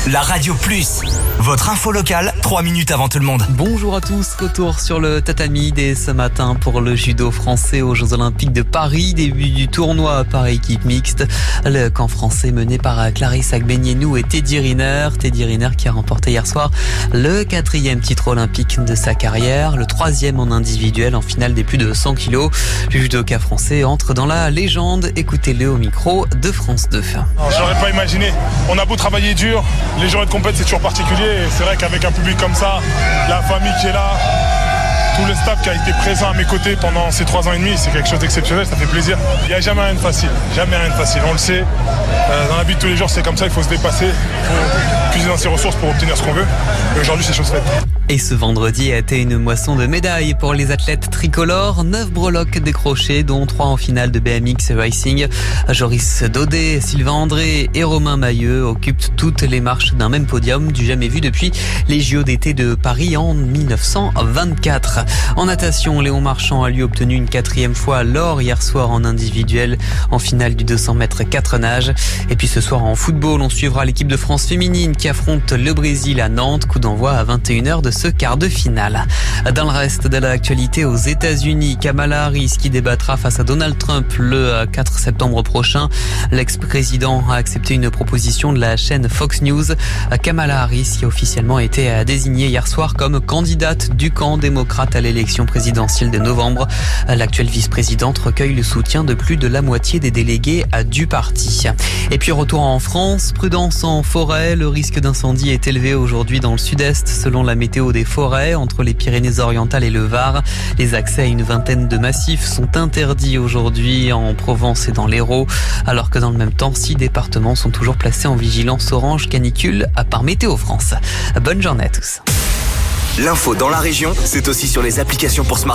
La Radio Plus, votre info locale, 3 minutes avant tout le monde. Bonjour à tous, retour sur le tatami dès ce matin pour le judo français aux Jeux Olympiques de Paris. Début du tournoi par équipe mixte. Le camp français mené par Clarisse Agbenienou et Teddy Riner. Teddy Riner qui a remporté hier soir le 4e titre olympique de sa carrière, le 3e en individuel en finale des plus de 100 kilos. Le judoka français entre dans la légende. Écoutez-le au micro de France 2. J'aurais pas imaginé. On a beau travailler dur, les journées de compète c'est toujours particulier et c'est vrai qu'avec un public comme ça, la famille qui est là, tout le staff qui a été présent à mes côtés pendant ces 3 ans et demi, c'est quelque chose d'exceptionnel, ça fait plaisir. Il n'y a jamais rien de facile, on le sait. Dans la vie de tous les jours c'est comme ça, il faut se dépasser, il faut puiser dans ses ressources pour obtenir ce qu'on veut. Et aujourd'hui c'est chose faite. Et ce vendredi a été une moisson de médailles pour les athlètes tricolores. 9 breloques décrochées, dont 3 en finale de BMX Racing. Joris Daudet, Sylvain André et Romain Mailleux occupent toutes les marches d'un même podium, du jamais vu depuis les JO d'été de Paris en 1924. En natation, Léon Marchand a lui obtenu une 4e fois l'or hier soir en individuel en finale du 200 mètres 4 nages. Et puis ce soir en football, on suivra l'équipe de France féminine qui affronte le Brésil à Nantes. Coup d'envoi à 21h de ce quart de finale. Dans le reste de l'actualité aux États-Unis, Kamala Harris qui débattra face à Donald Trump le 4 septembre prochain. L'ex-président a accepté une proposition de la chaîne Fox News. Kamala Harris qui a officiellement été désignée hier soir comme candidate du camp démocrate à l'élection présidentielle de novembre. L'actuelle vice-présidente recueille le soutien de plus de la moitié des délégués du parti. Et puis retour en France, prudence en forêt. Le risque d'incendie est élevé aujourd'hui dans le sud-est selon la météo des forêts entre les Pyrénées-Orientales et le Var. Les accès à une vingtaine de massifs sont interdits aujourd'hui en Provence et dans l'Hérault, alors que dans le même temps, 6 départements sont toujours placés en vigilance orange canicule par Météo France. Bonne journée à tous. L'info dans la région, c'est aussi sur les applications pour smartphone.